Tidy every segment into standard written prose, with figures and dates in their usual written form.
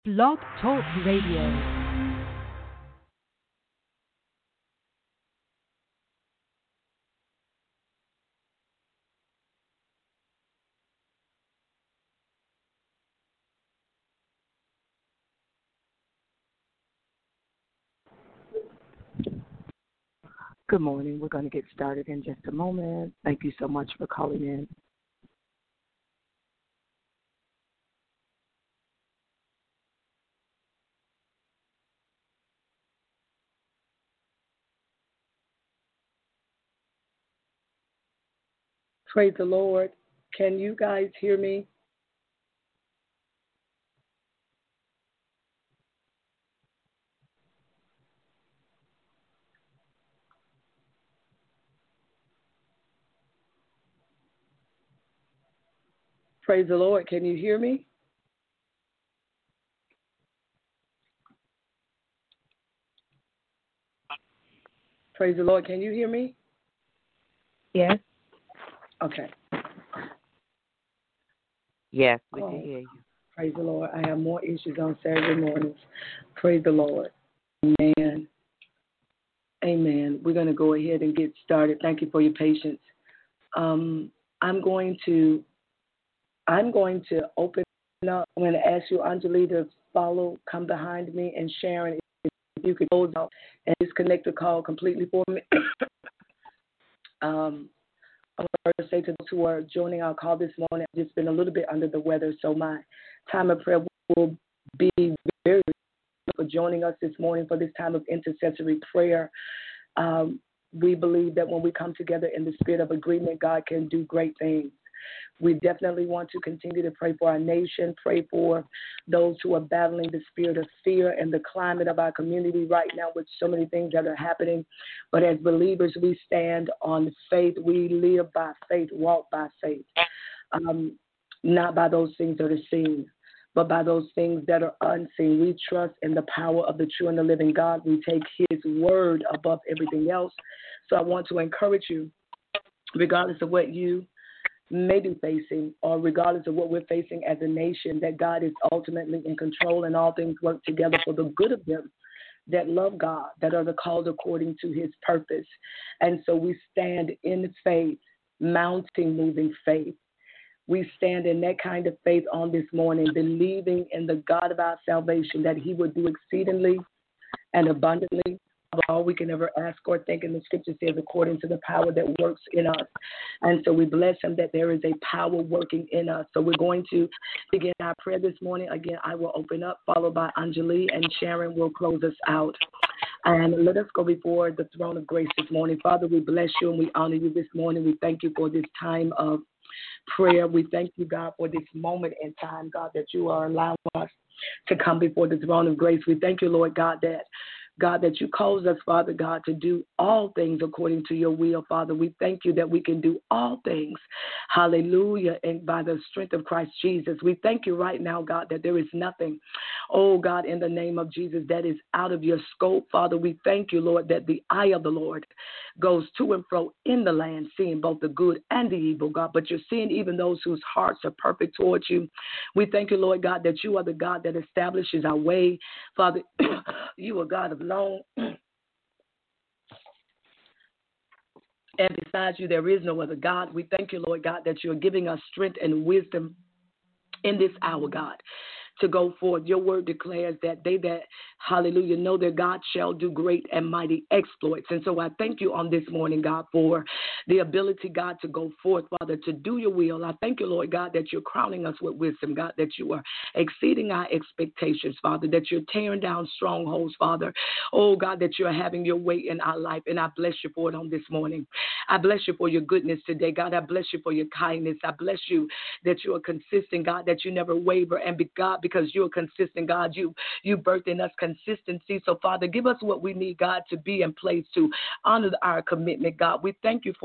Blog Talk Radio. Good morning. We're going to get started in just a moment. Thank you so much for calling in. Praise the Lord. Can you guys hear me? Praise the Lord. Can you hear me? Praise the Lord. Can you hear me? Yes. Okay. Yes, we can hear you. Praise the Lord. I have more issues on Saturday mornings. Praise the Lord. Amen. Amen. We're going to go ahead and get started. Thank you for your patience. I'm going to open up. I'm going to ask you, Anjali, to come behind me, and Sharon, if you could close out and disconnect the call completely for me. I want to say to those who are joining our call this morning, I've just been a little bit under the weather, so my time of prayer will be very for joining us this morning for this time of intercessory prayer. We believe that when we come together in the spirit of agreement, God can do great things. We definitely want to continue to pray for our nation, pray for those who are battling the spirit of fear and the climate of our community right now with so many things that are happening. But as believers, we stand on faith. We live by faith, walk by faith, not by those things that are seen, but by those things that are unseen. We trust in the power of the true and the living God. We take his word above everything else. So I want to encourage you, regardless of what you may be facing, or regardless of what we're facing as a nation, that God is ultimately in control, and all things work together for the good of them that love God, that are the called according to his purpose. And so we stand in faith, mounting, moving faith. We stand in that kind of faith on this morning, believing in the God of our salvation, that he would do exceedingly and abundantly of all we can ever ask or think. And the scripture says, according to the power that works in us. And so we bless him that there is a power working in us. So we're going to begin our prayer this morning. Again, I will open up, followed by Anjali, and Sharon will close us out. And let us go before the throne of grace this morning. Father, we bless you and we honor you this morning. We thank you for this time of prayer. We thank you, God, for this moment in time, God, that you are allowing us to come before the throne of grace. We thank you, Lord God, that you cause us, Father God, to do all things according to your will, Father. We thank you that we can do all things, hallelujah, and by the strength of Christ Jesus. We thank you right now, God, that there is nothing, oh God, in the name of Jesus, that is out of your scope, Father. We thank you, Lord, that the eye of the Lord goes to and fro in the land, seeing both the good and the evil, God, but you're seeing even those whose hearts are perfect towards you. We thank you, Lord God, that you are the God that establishes our way, Father. You are God of long, and besides you, there is no other God. We thank you, Lord God, that you're giving us strength and wisdom in this hour, God, to go forth. Your word declares that they that, hallelujah, know their God shall do great and mighty exploits. And so I thank you on this morning, God, for the ability, God, to go forth, Father, to do your will. I thank you, Lord God, that you're crowning us with wisdom, God, that you are exceeding our expectations, Father, that you're tearing down strongholds, Father. Oh, God, that you're having your way in our life, and I bless you for it on this morning. I bless you for your goodness today, God. I bless you for your kindness. I bless you that you are consistent, God, that you never waver, and God, because you're consistent, God, you birth in us consistency. So, Father, give us what we need, God, to be in place to honor our commitment, God. We thank you for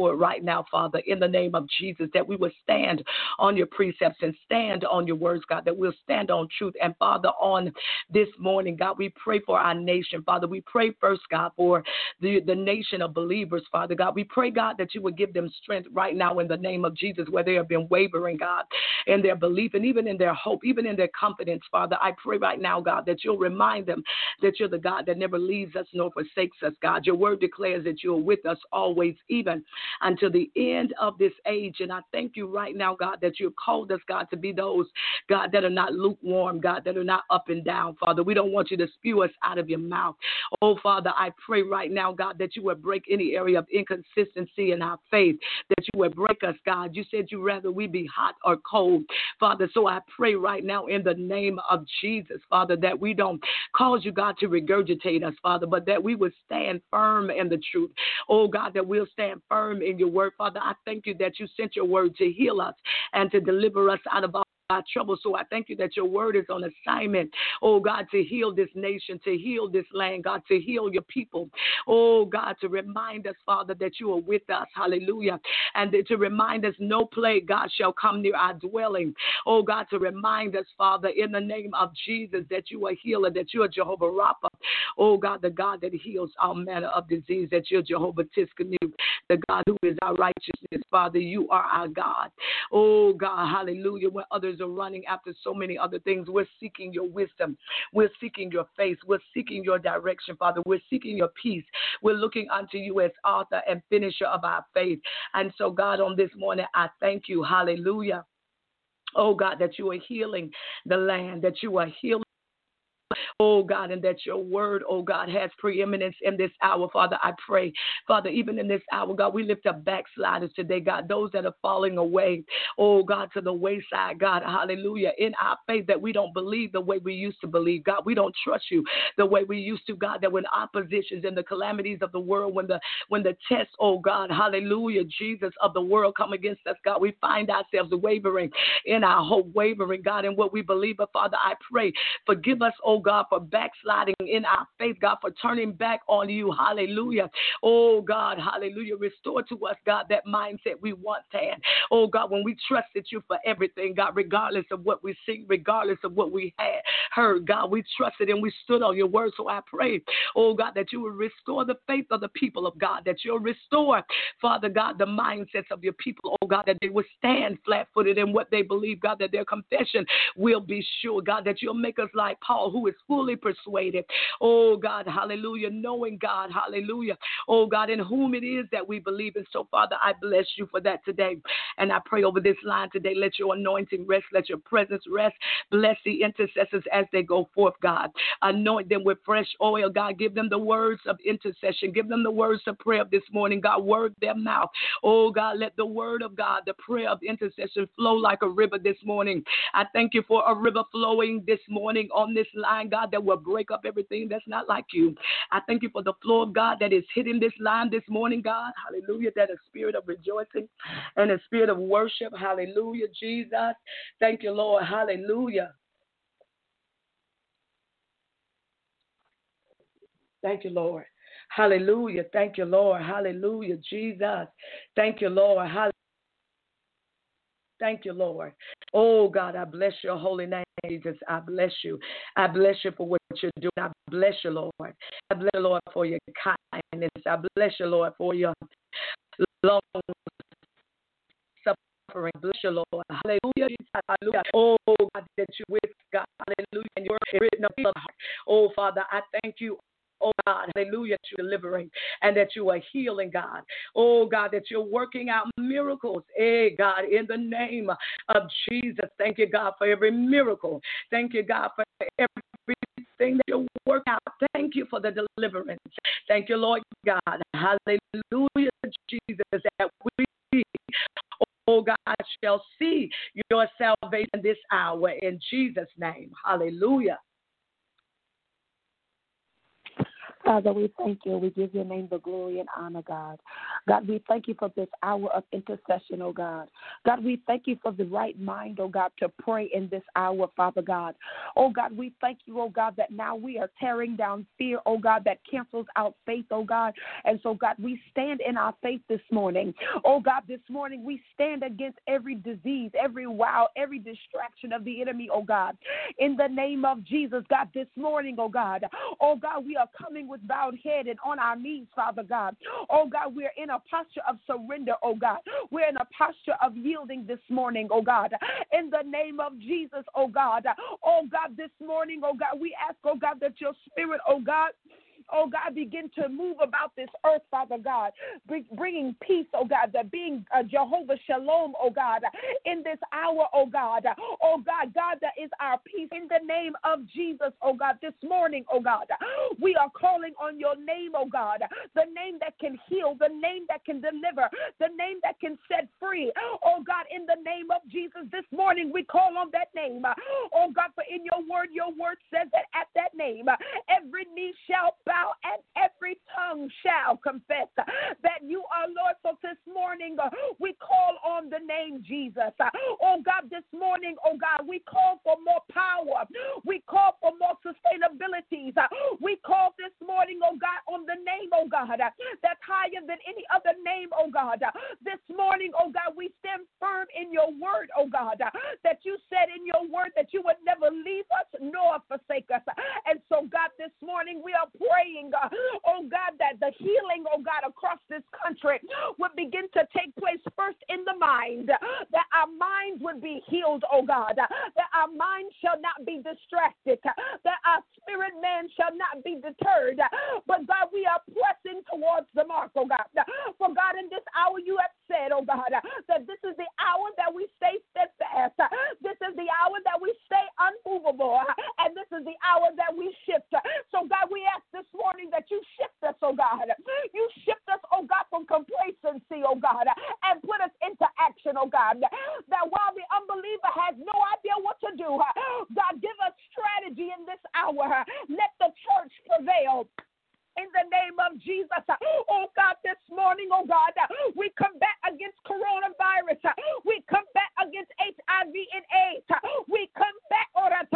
for it right now, Father, in the name of Jesus, that we will stand on your precepts and stand on your words, God, that we'll stand on truth. And Father, on this morning, God, we pray for our nation, Father. We pray first, God, for the nation of believers, Father God. We pray, God, that you would give them strength right now in the name of Jesus, where they have been wavering, God, in their belief and even in their hope, even in their confidence, Father. I pray right now, God, that you'll remind them that you're the God that never leaves us nor forsakes us, God. Your word declares that you're with us always, even until the end of this age. And I thank you right now, God, that you've called us, God, to be those, God, that are not lukewarm, God, that are not up and down, Father. We don't want you to spew us out of your mouth. Oh, Father, I pray right now, God, that you would break any area of inconsistency in our faith, that you would break us, God. You said you rather we be hot or cold, Father. So I pray right now in the name of Jesus, Father, that we don't cause you, God, to regurgitate us, Father, but that we would stand firm in the truth. Oh, God, that we'll stand firm in your word, Father. I thank you that you sent your word to heal us and to deliver us out of our trouble. So I thank you that your word is on assignment, oh God, to heal this nation, to heal this land, God, to heal your people. Oh God, to remind us, Father, that you are with us. Hallelujah. And to remind us no plague, God, shall come near our dwelling. Oh God, to remind us, Father, in the name of Jesus, that you are healer, that you are Jehovah Rapha. Oh God, the God that heals all manner of disease, that you're Jehovah Tiskanu, the God who is our righteousness. Father, you are our God. Oh God, hallelujah. When others are running after so many other things, we're seeking your wisdom. We're seeking your face. We're seeking your direction, Father. We're seeking your peace. We're looking unto you as author and finisher of our faith. And so, God, on this morning, I thank you. Hallelujah. Oh God, that you are healing the land, that you are healing, oh God, and that your word, oh God, has preeminence in this hour, Father. I pray, Father, even in this hour, God, we lift up backsliders today, God, those that are falling away, oh God, to the wayside, God, hallelujah, in our faith, that we don't believe the way we used to believe, God, we don't trust you the way we used to, God, that when oppositions and the calamities of the world, when the tests, oh God, hallelujah, Jesus, of the world come against us, God, we find ourselves wavering in our hope, wavering, God, in what we believe. But Father, I pray, forgive us, oh God, for backsliding in our faith, God, for turning back on you. Hallelujah. Oh God, hallelujah. Restore to us, God, that mindset we once had. Oh God, when we trusted you for everything, God, regardless of what we see, regardless of what we had heard, God, we trusted and we stood on your word. So I pray, oh God, that you will restore the faith of the people of God, that you'll restore, Father God, the mindsets of your people, oh God, that they will stand flat-footed in what they believe, God, that their confession will be sure, God, that you'll make us like Paul, who is fully persuaded, oh God, hallelujah, knowing, God, hallelujah, oh God, in whom it is that we believe. And so, Father, I bless you for that today. And I pray over this line today, let your anointing rest, let your presence rest. Bless the intercessors as they go forth, God. Anoint them with fresh oil, God. Give them the words of intercession. Give them the words of prayer this morning, God. Word their mouth. Oh, God, let the word of God, the prayer of intercession flow like a river this morning. I thank you for a river flowing this morning on this line, God, that will break up everything that's not like you. I thank you for the flow of God that is hitting this line this morning, God. Hallelujah. That a spirit of rejoicing and a spirit of worship. Hallelujah, Jesus. Thank you, Lord. Hallelujah. Thank you, Lord. Hallelujah. Thank you, Lord. Hallelujah, Jesus. Thank you, Lord. Hallelujah. Thank you, Lord. Oh, God, I bless your holy name, Jesus. I bless you. I bless you for what you're doing. I bless you, Lord. I bless you, Lord, for your kindness. I bless you, Lord, for your long suffering. Bless you, Lord. Hallelujah. Hallelujah. Oh, God, that you're with God. Hallelujah. And your word written upon the heart. Oh, Father, I thank you. Oh, God, hallelujah, that you're delivering and that you are healing, God. Oh, God, that you're working out miracles. Hey, God, in the name of Jesus. Thank you, God, for every miracle. Thank you, God, for everything that you work out. Thank you for the deliverance. Thank you, Lord God. Hallelujah, Jesus, that we, oh, God, shall see your salvation this hour in Jesus' name. Hallelujah. Father, we thank you. We give your name the glory and honor, God. God, we thank you for this hour of intercession, oh God. God, we thank you for the right mind, oh God, to pray in this hour, Father God. Oh God, we thank you, oh God, that now we are tearing down fear, oh God, that cancels out faith, oh God. And so, God, we stand in our faith this morning. Oh God, this morning we stand against every disease, every every distraction of the enemy, oh God. In the name of Jesus, God, this morning, oh God, we are coming with bowed head and on our knees, Father God. Oh God, we're in a posture of surrender, oh God. We're in a posture of yielding this morning, oh God. In the name of Jesus, oh God. Oh God, this morning, oh God, we ask, oh God, that your spirit, oh God, begin to move about this earth, Father God, bringing peace, oh God, that being Jehovah Shalom, oh God, in this hour, oh God, God, that is our peace. In the name of Jesus, oh God, this morning, oh God, we are calling on your name, oh God, the name that can heal, the name that can deliver, the name that can set free, oh God, in the name of Jesus, this morning we call on that name, oh God, for in your word says that at that name, every knee shall bow and every tongue shall confess that you are Lord. So this morning, we call on the name Jesus. Oh God, this morning, oh God, we call for more power. We call for more sustainability. We call this morning, oh God, on the name, oh God, that's higher than any other name, oh God. This morning, oh God, we stand firm in your word, oh God, that you said in your word that you would never leave us nor forsake us. And so, God, this morning we are praying, oh God, that the healing, oh God, across this country would begin to take place first in the mind, that our minds would be healed, oh God, that our minds shall not be distracted, that our spirit man shall not be deterred. But God, we are pressing towards the mark, oh God. For God, in this hour you have said, oh God, that this is the hour that we stay steadfast. This is the hour that we stay unmovable. And this is the hour that we shift. So God, we ask this morning that you shift us, oh God. You shift us, oh God, from complacency, oh God, and put us into action, oh God. That while the unbeliever has no idea what to do, God, give us strategy in this hour. Let the church prevail. In the name of Jesus, oh God, this morning, oh God, we combat against coronavirus. We combat against HIV and AIDS. We combat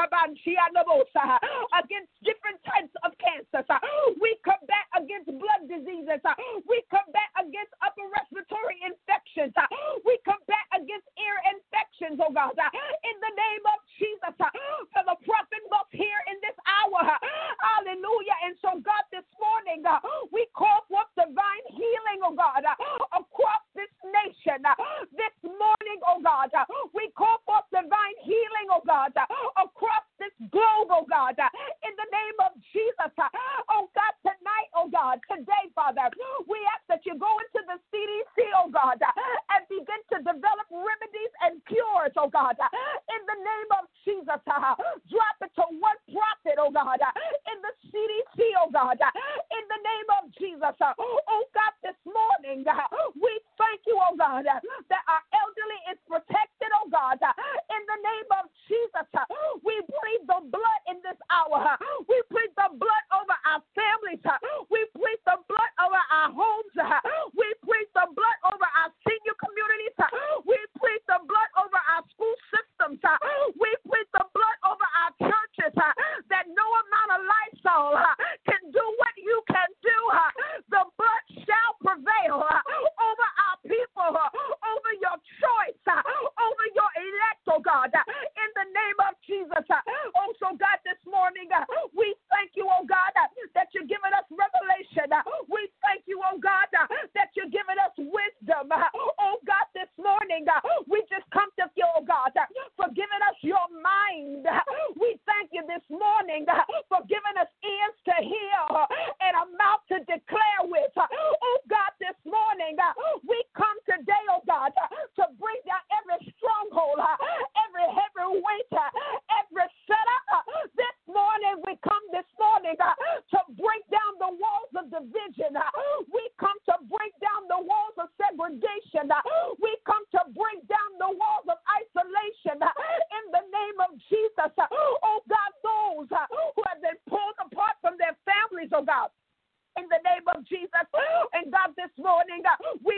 against different types of cancers. We combat against blood diseases. We combat against upper respiratory infections. We combat against ear infections, oh God. In the name of Jesus, for the prophet must hear in this hour. Hallelujah. And so, God, this morning, we call forth divine healing, oh God, across this nation. This morning, oh God, we call forth divine healing, oh God, across this globe, oh God, in the name of Jesus. Oh God, tonight, oh God, today, Father, we ask that you go into the CDC, oh God, and begin to develop remedies and cures, oh God, in the name of Jesus. Drop it to one prophet, oh God, in the CDC, oh God, in the name of Jesus. Oh God, this morning, we thank you, oh God, that our elderly is protected, oh God, in the name of Jesus. We plead the blood in this hour. We plead the blood over our families. We plead the blood over our homes. We plead the blood over our senior communities. We plead the blood over our school systems. We plead the blood over our churches, that no amount of Lysol can do what you can do. The blood shall prevail over our people, over your choice, over your elect, oh God, in the name of Jesus. Oh, so God, this morning, we thank you, oh God, that you're giving us revelation. We thank you, oh God, that you're giving us wisdom. Oh God, this morning, we just come to you, oh God, for giving us your mind. We thank you this morning for giving us ears to hear and a mouth to declare with. Oh God, this morning, we come today, oh God, to bring down every stronghold, every heavy weight, every setup. This morning, we come this morning to break down the walls of division. We come to break down the walls of segregation. We come to break down the walls of isolation in the name of Jesus. Oh God, those who have been pulled apart from their families, oh God, in the name of Jesus. And God, this morning, we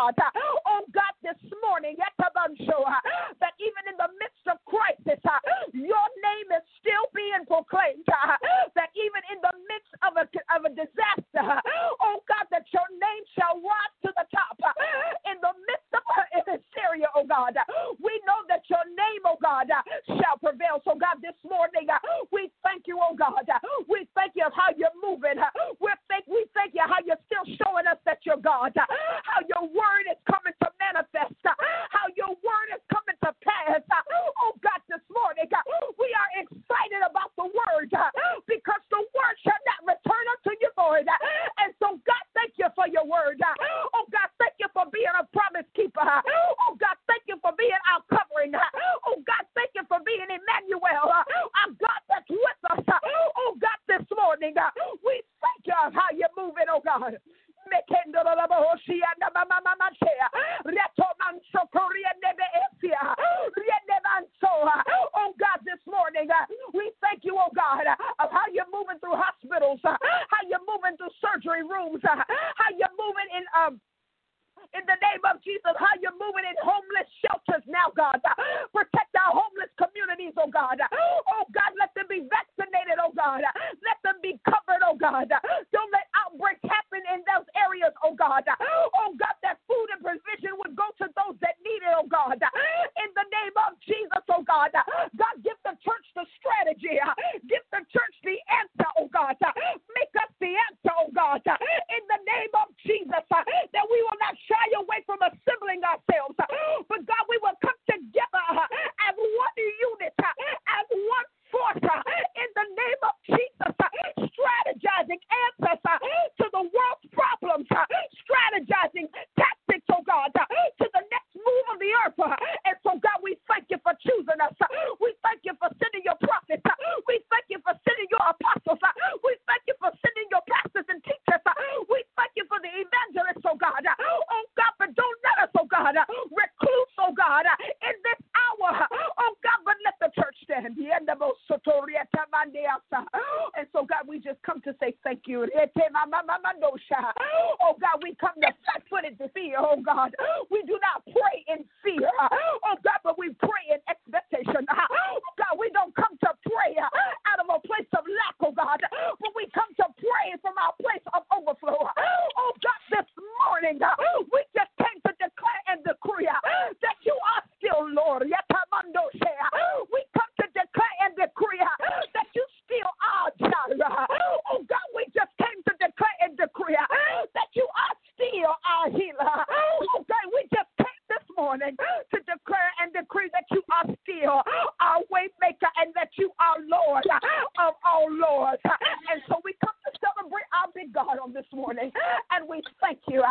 God. Oh God, this morning, that even in the midst of crisis, your name is still being proclaimed. That even in the midst of a disaster, oh God, that your name shall rise to the top. In the midst of Syria, oh God, we know that your name, oh God, shall prevail. So God, this morning, we thank you, oh God. We thank you of how you're moving. We thank you how you're still showing us that you're God. How your word is coming to manifest. How your word is coming to pass. Oh God, this morning, we are excited about the word because the word shall not return unto you, Lord. And so God, thank you for your word. Oh God, thank you for being a promise keeper. Oh God, thank you for being our covering. Oh God, thank you for being Emmanuel, our God that's with us. Oh God, this morning, we thank you of how you're moving, oh God. Oh God, this morning, we thank you, oh God, of how you're moving through hospitals, how you're moving through surgery rooms, how you're moving in the name of Jesus, how you're moving in homeless shelters now, God. Protect our homeless communities, oh God. Oh God, let them be vaccinated, oh God. Let them be covered, oh God. Don't let outbreaks happen in those areas, oh God. Oh God, that food and provision would go to those that need it, oh God. In the name of Jesus, oh God. God, give the church the strategy. Give the church the answer, oh God. Make us the answer, oh God. In the name of Jesus, that we will not shy away from assembling ourselves. But God, we will come together as one unit, as one force, in the name of Jesus, strategizing answers to the world's problems, strategizing tactics, oh God, to the next move of the earth. And so, God, we thank you for choosing us. We thank you for sending your prophets. We thank you for sending your apostles. We thank you for sending your pastors and teachers. We thank you for the evangelists, oh God. Oh God, but don't let us, oh God, recluse, oh God, in this hour. Oh God, but let the church stand. And so, God, we just come to say thank you. Oh God, we come to flat-footed to fear, oh God. We do not pray in fear, oh God, but we pray in expectation. Oh God, we don't come to pray out of a place of lack, oh God, but we come to pray from our place of overflow. Oh God, this morning, we just came to declare and decree that you are still Lord. We come to declare and decree that you still are Jireh. Oh God, we just came to declare and decree that you are still our healer. Oh God, we just came this morning to declare and decree that you are still our way maker and that you are Lord of all lords. And so we come to celebrate our big God on this morning, and we thank you.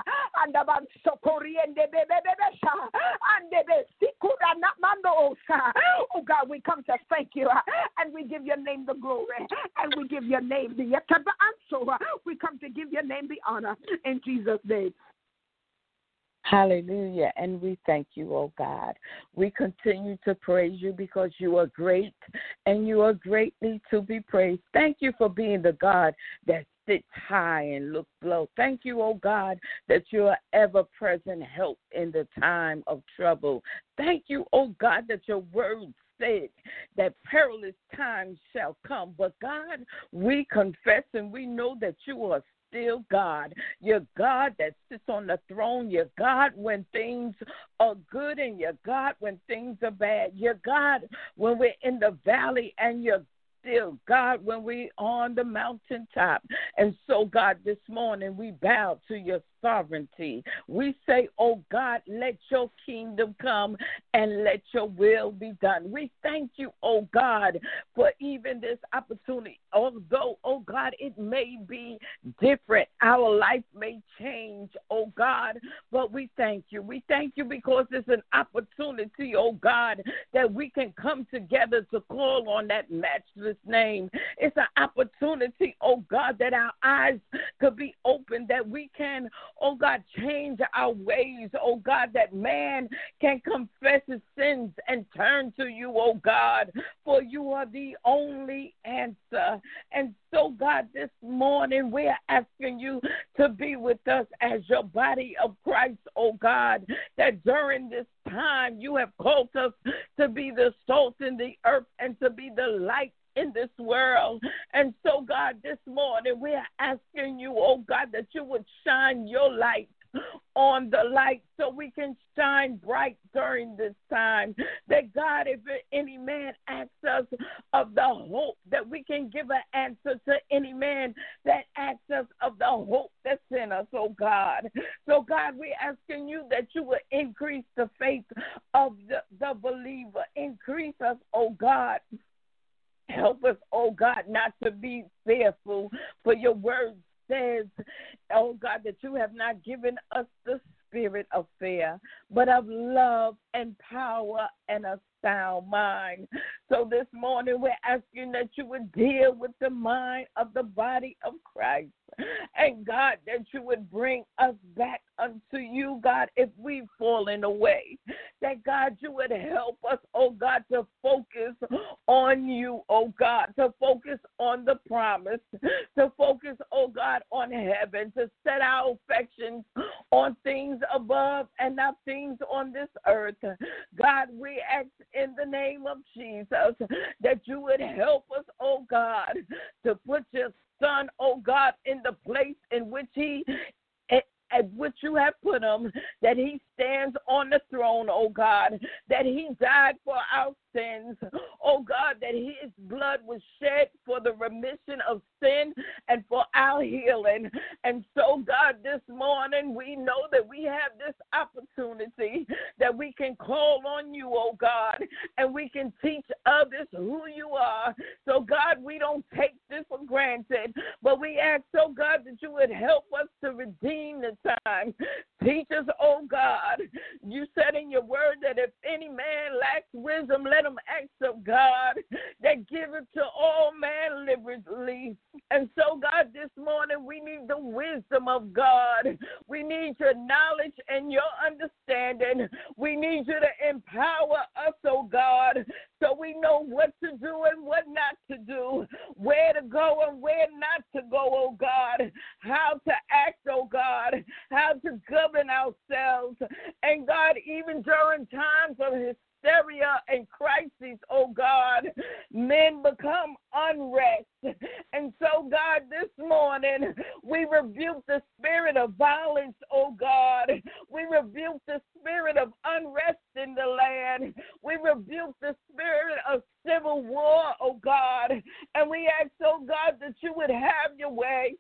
Oh God, we come to thank you, and we give your name the glory, and we give your name the answer. We come to give your name the honor in Jesus' name. Hallelujah. And we thank you, oh God. We continue to praise you because you are great and you are greatly to be praised. Thank you for being the God that sits high and looks low. Thank you, oh God, that you are ever-present help in the time of trouble. Thank you, oh God, that your word said that perilous times shall come. But God, we confess and we know that you are still God. You're God that sits on the throne. You're God when things are good, and you're God when things are bad. You're God when we're in the valley, and you're still God when we're on the mountaintop. And so, God, this morning we bow to your sovereignty. We say, oh God, let your kingdom come and let your will be done. We thank you, oh God, for even this opportunity. Although, oh God, it may be different. Our life may change, oh God, but we thank you. We thank you because it's an opportunity, oh God, that we can come together to call on that matchless name. It's an opportunity, oh God, that our eyes could be open, that we can Oh, God, change our ways, oh, God, that man can confess his sins and turn to you, oh, God, for you are the only answer. And so, God, this morning we're asking you to be with us as your body of Christ, oh, God, that during this time you have called us to be the salt in the earth and to be the light in this world. And so, God, this morning we are asking you, oh God, that you would shine your light on the light so we can shine bright during this time. That, God, if any man asks us of the hope, that we can give an answer to any man that asks us of the hope that's in us, oh God. So, God, we're asking you that you would increase the faith of the believer. Increase us, oh God. Help us, oh God, not to be fearful, for your word says, oh God, that you have not given us the spirit of fear, but of love and power and a sound mind. So this morning we're asking that you would deal with the mind of the body of Christ. And God, that you would bring us back unto you, God, if we've fallen away. That, God, you would help us, oh God, to focus on you, oh God, to focus on the promise, to focus, oh God, on heaven, to set our affections on things above and not things on this earth. God, we ask in the name of Jesus that you would help us, oh God, to put your Son, oh God, in the place in which at which you have put him, that he stands on the throne, oh God, that he died for our sins, oh God, that his blood was shed for the remission of sin and for our healing. And so, God, this morning we know that we have this opportunity that we can call on you, oh God, and we can teach others who you are. So, God, we don't take this for granted, but we ask, oh God, that you would help us to redeem the time. Teach us, oh God. You said in your word that if any man lacks wisdom, let him ask of God, that giveth to all men liberally. And so, God, this morning we need the wisdom of God. We need your knowledge and your understanding. We need you to empower us, oh God, so we know what to do and what not to do, where to go and where not to go, oh God, how to act, oh God, how to govern ourselves. And God, even during times of hysteria and crises, oh God, men become unrest. And so, God, this morning we rebuke the spirit of violence, oh God. We rebuke the spirit of unrest in the land. We rebuke the spirit of civil war, oh God. And we ask, oh God, that you would have your way.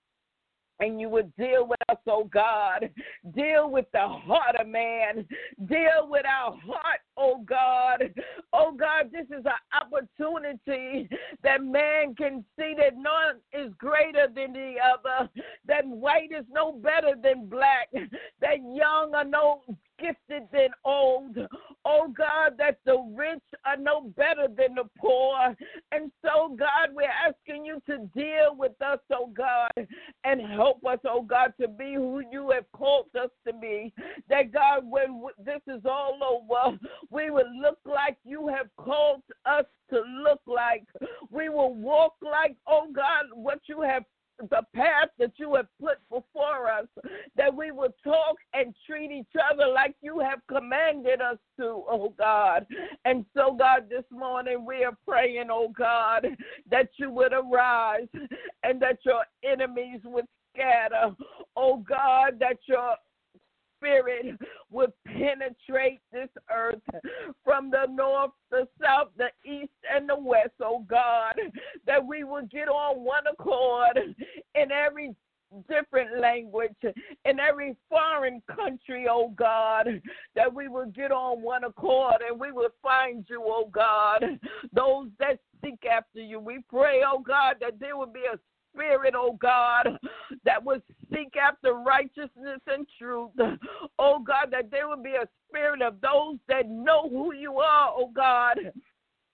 And you would deal with us, oh God. Deal with the heart of man. Deal with our heart, oh God. Oh God, this is an opportunity that man can see that none is greater than the other, that white is no better than black, that young are no gifted than old. Oh God, that the rich are no better than the poor. And so, God, we're asking you to deal with us, oh God, and help us, oh God, to be who you have called us to be. That, God, when this is all over, we will look like you have called us to look like. We will walk like, oh God, what you have, the path that you have put before us, that we will talk and treat each other like you have commanded us to, oh God. And so, God, this morning we are praying, oh God, that you would arise and that your enemies would scatter, oh God, that your Spirit would penetrate this earth from the north, the south, the east, and the west, oh God, that we would get on one accord in every different language, in every foreign country, oh God, that we will get on one accord and we will find you, oh God, those that seek after you. We pray, oh God, that there will be a spirit, oh God, that would seek after righteousness and truth. Oh God, that there would be a spirit of those that know who you are, oh God,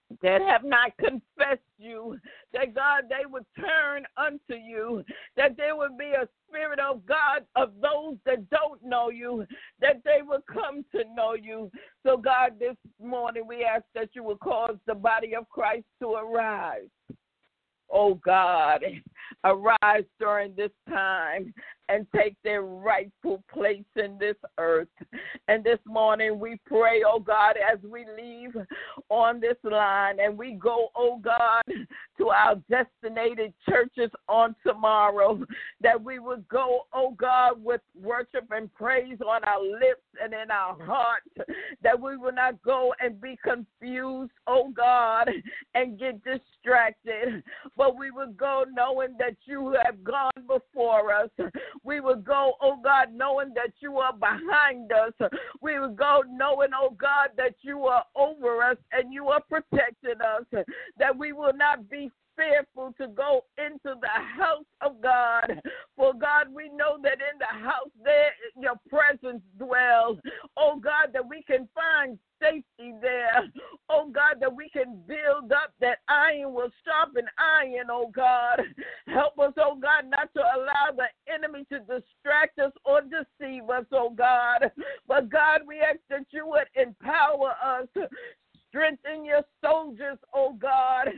that have not confessed you, that God, they would turn unto you, that there would be a spirit of God of those that don't know you, that they would come to know you. So God, this morning we ask that you would cause the body of Christ to arise. Oh God, arise during this time and take their rightful place in this earth. And this morning we pray, oh God, as we leave on this line and we go, oh God, to our destinated churches on tomorrow, that we would go, oh God, with worship and praise on our lips and in our hearts, that we will not go and be confused, oh God, and get distracted, but we would go knowing that you have gone before us. We would go, oh God, knowing that you are behind us. We would go knowing, oh God, that you are over us and you are protecting us, that we will not be fearful to go into the house of God. For God, we know that in the house there your presence dwells. Oh God, that we can find safety there. Oh God, that we can build up, that iron will sharpen iron, oh God. Help us, oh God, not to allow the enemy to distract us or deceive us, oh God. But God, we ask that you would empower us, strengthen your soldiers, oh God.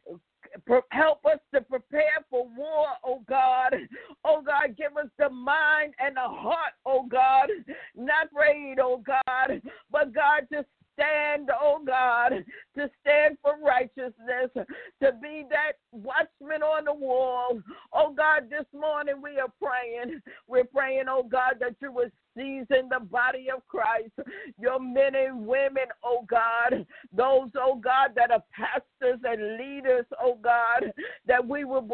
Help us to prepare for war, oh God. Oh God, give us the mind and the heart, oh God. Not afraid, oh God, but God, to stand, oh God, to stand for righteousness, to be that watchman on the wall. Oh God, this morning we are praying. We're praying, oh God, that you would season the body of Christ, your men and women, oh God, those, oh God, that are pastors and leaders, oh God, that we will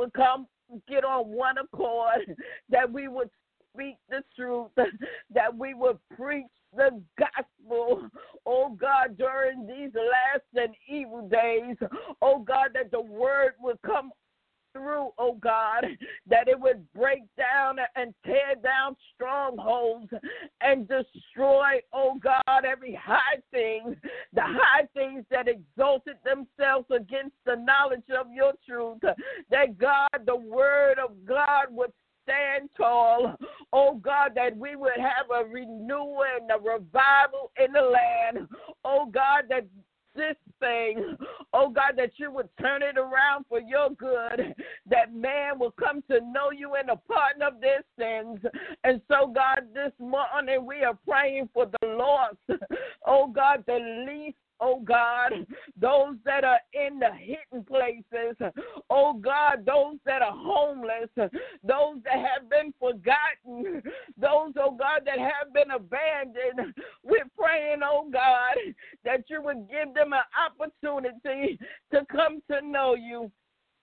get on one accord, that we would speak the truth, that we would preach the gospel, oh God, during these last and evil days, oh God, that the word would come through, oh God, that it would break down and tear down strongholds and destroy, oh God, every high thing, the high things that exalted themselves against the knowledge of your truth, that God, the word of God would stand tall, oh God, that we would have a renewal and a revival in the land, oh God, that this thing, oh God, that you would turn it around for your good, that man will come to know you and a pardon of their sins. And so, God, this morning we are praying for the lost, oh God, the least, oh God, those that are in the hidden places, oh God, those that are homeless, those that have been forgotten, those, oh God, that have been abandoned. We're praying, oh God, that you would give them an opportunity to come to know you.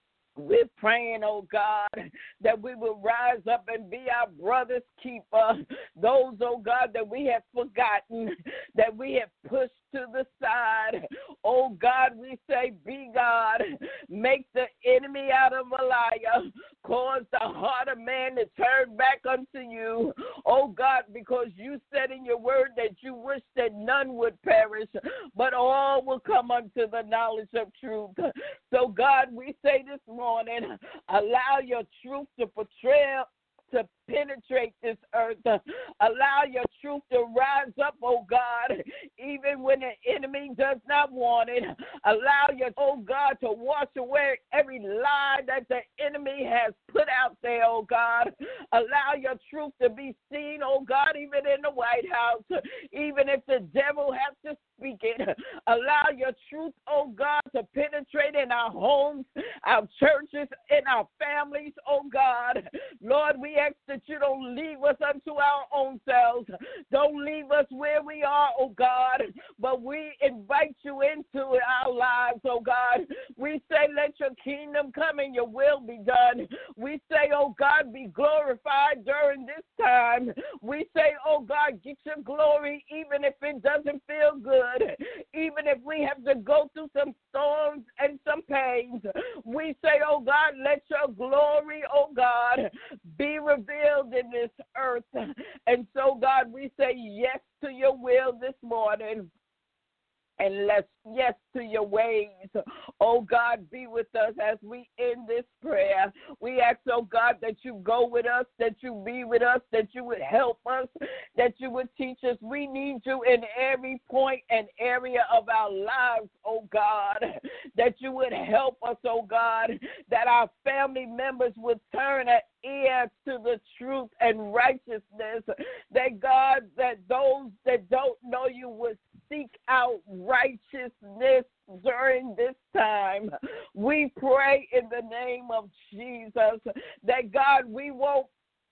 We're praying, oh God, that we will rise up and be our brother's keeper. Those, oh God, that we have forgotten, that we have pushed to the side. Oh God, we say, be God. Make the enemy out of a liar. Cause the heart of man to turn back unto you. Oh God, because you said in your word that you wish that none would perish, but all will come unto the knowledge of truth. So God, we say this morning, allow your truth to penetrate this earth. Allow your truth to rise up, oh God, even when the enemy does not want it. Allow your, oh God, to wash away every lie that the enemy has put out there, oh God. Allow your truth to be seen, oh God, even in the White House, even if the devil has to speak it. Allow your truth, oh God, to penetrate in our homes, our churches, in our families, oh God. Lord, we ask that you don't leave us unto our own selves. Don't leave us where we are, oh God, but we invite you into our lives, oh God. We say, let your kingdom come and your will be done. We say, oh God, be glorified during this time. We say, oh God, get your glory even if it doesn't feel good, even if we have to go through some storms and some pains. We say, oh God, let your glory, oh God, be revealed in this earth. And so, God, we say yes to your will this morning. and let's yes to your ways. Oh, God, be with us as we end this prayer. We ask, oh, God, that you go with us, that you be with us, that you would help us, that you would teach us. We need you in every point and area of our lives, oh, God, that you would help us, oh, God, that our family members would turn an ear to the truth and righteousness, that, God, that those that don't know you would seek out righteousness during this time. We pray in the name of Jesus that, God, we won't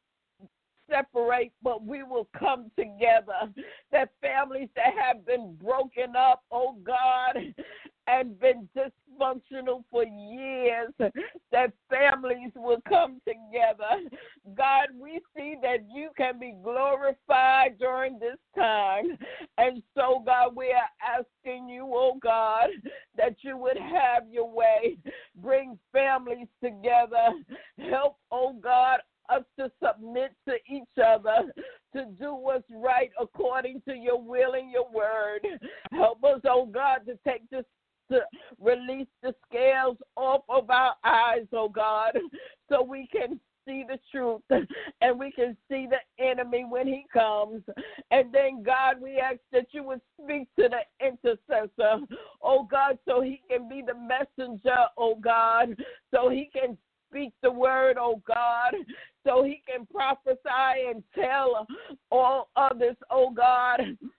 separate, but we will come together, that families that have been broken up, oh God, and been dysfunctional for years, that families will come together. God, we see that you can be glorified during this time. And so, God, we are asking you, oh God, that you would have your way. Bring families together. Help, oh God, us to submit to each other, to do what's right according to your will and your word. Help us, oh God, to release the scales off of our eyes, oh God, so we can see the truth and we can see the enemy when he comes. And then, God, we ask that you would speak to the intercessor, oh God, so he can be the messenger, oh God, so he can speak the word, oh God, so he can prophesy and tell all others, oh God,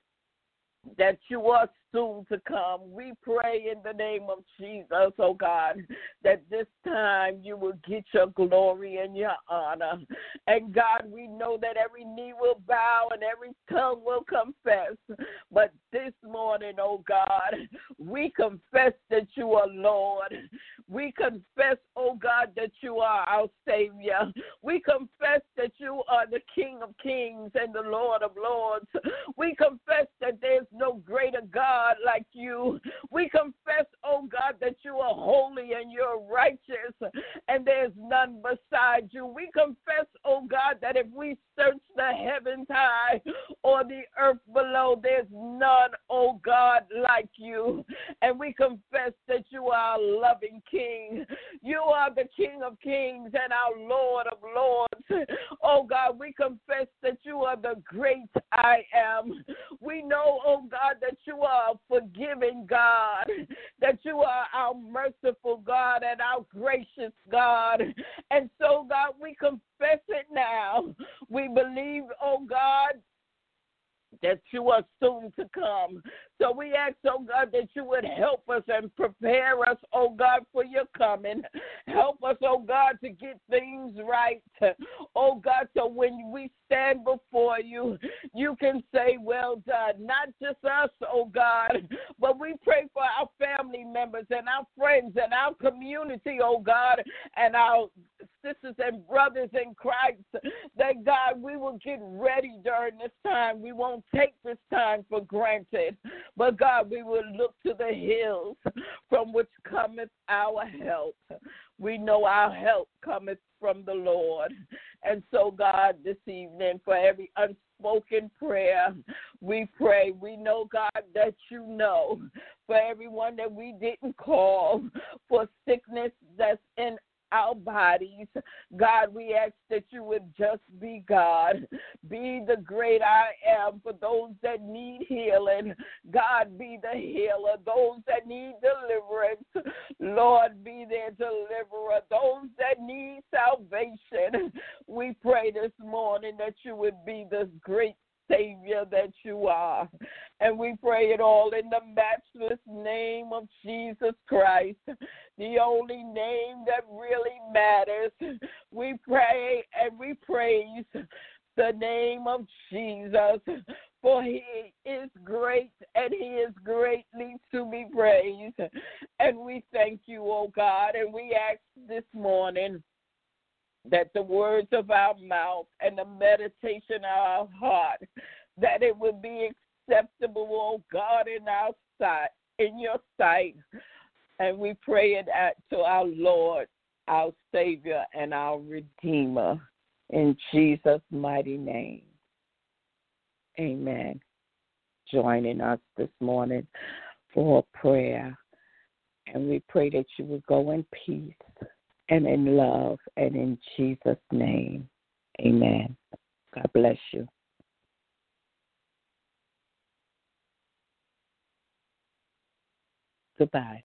that you are soon to come. We pray in the name of Jesus, oh God, that this time you will get your glory and your honor. And God, we know that every knee will bow and every tongue will confess. But this morning, oh God, we confess that you are Lord. We confess, oh God, that you are our Savior. We confess that you are the King of Kings and the Lord of Lords. We confess that there's no greater God like you. We confess, oh God, that you are holy and you're righteous and there's none beside you. We confess, oh God, that if we search the heavens high or the earth below, there's none, oh God, like you. And we confess that you are a loving King. You are the King of Kings and our Lord of Lords. Oh God, we confess that you are the great I am. We know, oh God, that you are a forgiving God, that you are our merciful God and our gracious God. And so, God, we confess it now. We believe, oh God, that you are soon to come. So we ask, oh God, that you would help us and prepare us, oh God, for your coming. Help us, oh God, to get things right. Oh God, so when we stand before you, you can say, well done. Not just us, oh God, but we pray for our family members and our friends and our community, oh God, and our sisters and brothers in Christ, that God, we will get ready during this time. We won't take this time for granted, but God, we will look to the hills from which cometh our help. We know our help cometh from the Lord. And so, God, this evening, for every unspoken prayer, we pray. We know, God, that you know. For everyone that we didn't call, for sickness that's in our bodies, God, we ask that you would just be God. Be the great I am for those that need healing. God, be the healer. Those that need deliverance, Lord, be their deliverer. Those that need salvation, we pray this morning that you would be the great Savior that you are. And we pray it all in the matchless name of Jesus Christ, the only name that really matters. We pray and we praise the name of Jesus, for he is great and he is greatly to be praised. And we thank you, oh God, and we ask this morning that the words of our mouth and the meditation of our heart, that it would be acceptable, oh God, in our sight, in your sight. And we pray it to our Lord, our Savior, and our Redeemer, in Jesus' mighty name. Amen. Joining us this morning for prayer. And we pray that you will go in peace and in love and in Jesus' name. Amen. God bless you. Goodbye.